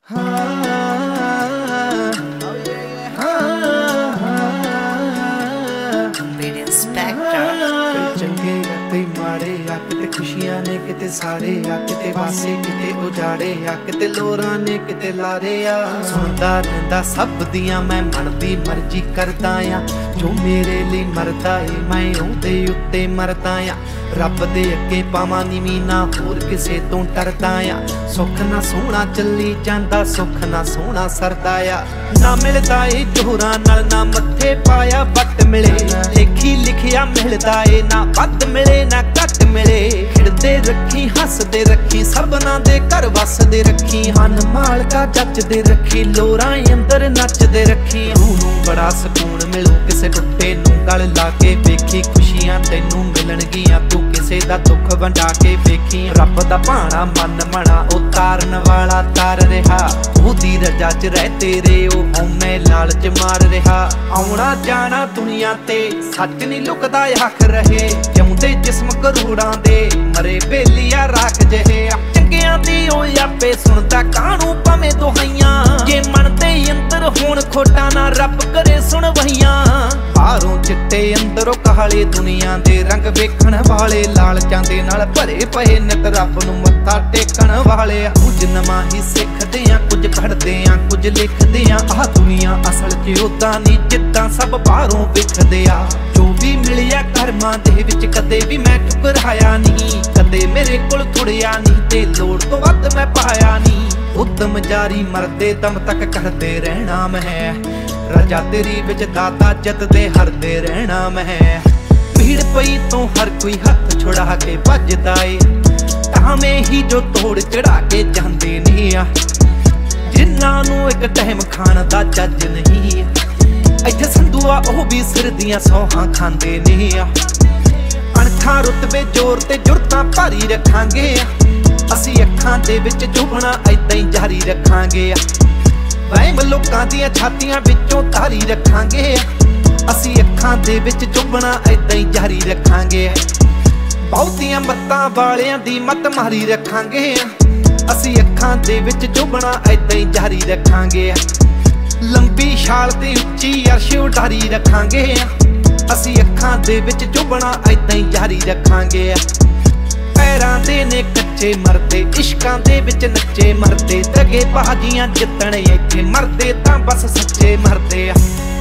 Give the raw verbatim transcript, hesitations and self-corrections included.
चंगे ते माड़े आ किते खुशियां ने किते साड़े आ किते वासे किते उजाड़े आ किते लोरां ने किते लारे आ सुनदा रहिंदा सब दियां मैं मन दी मर्जी करदा आ जो मेरे लिए मरदा ए मैं ओहदे उत्ते मरदा आ रब दे अगे पावां नीवीं ना होर किसे तों डरदा आ सुख ना सोहना चली जांदा सुख ना सोहना सरदा आ ना मिलदा ए जोरां नाल ना मत्थे पाया बट मिले लिखी लिखिया मिलदा ए ना वध मिले ना घट मिले खिड़दे रखी हसदे रखी सबना दे घर वसदे रखी हन मालका जचदे रखी लोरां अंदर नचदे रखी रूह नूं बड़ा सकून मिलू किसे टुट्टे नूं गल ला के वेखी खुशियां तैनूं मिलणगियां तू किसे दा दुख वंडा के वेखी रब दा भाणा मन मना उतारन वाला तार रहा ओहदी रजा च रह तेरे ओ हौमे लालच मार रहा आउणा जाना दुनिया ते सच नहीं लुकदा आख रहे जिउंदे जिस्म करोड़ां दे मरे बेलिया राख जहे चंगियां दी ओए आपे सुनदा काहनूं भावें दुहाइयां जे मन दे अंदर होण खोटा ना रब करे सुण वहियां बाहरों चिट्टे अंदरों काले दुनिया दे रंग वेखण वाले लालचां दे नाल भरे पए नित रब नूं मत्था टेकण वाले कुछ नवां ही सिखदे आ कुछ पढ़दे आ कुछ लिखदे आ आह दुनिया असल च उदां नहीं जिद्दां सब बाहरों विखदे आ जो भी मिलिया कर्मां दे विच कदे भी मैं ठुकराया नहीं कदे मेरे कोल थुड़िया नहीं ते लोड़ तो वध मैं पाया नहीं उद्दम जारी मरदे दम तक करदे रहना मैं रजा तेरी विच दाता जतदे हरदे रहना मैं भीड़ पई तो हर कोई हथ छुड़ा के भजदा ए तावें ही जो तोड़ चढ़ा के जांदे नहीं आ जिन्हां नूं इक टाइम खाण दा जज नहीं इत्थे संधूआ ओह भी सिर दियां सौहां खांदे नहीं आ अणखां रुतबे जोर ते जुरतां भारी रखांगे असीं अखां दे विच चुभना ऐदां ही जारी रखांगे वहम लोकां दियां छातियां विचों तारी रखांगे असीं अखां दे विच चुभना ऐदां ही जारी रखांगे बहुतियां मत्तां वालियां दी मत मारी रखांगे असीं अखां दे विच चुभना ऐदां ही जारी रखांगे लंबी छाल ते उच्ची अर्श उडारी रखांगे असीं अखां दे विच चुभना ऐदां ही जारी रखांगे पैरां दे ने कच्चे मरदे इश्कां दे विच नच्चे मरदे दगे बाजियां जितण इत्थे मरदे तां बस सच्चे मरदे।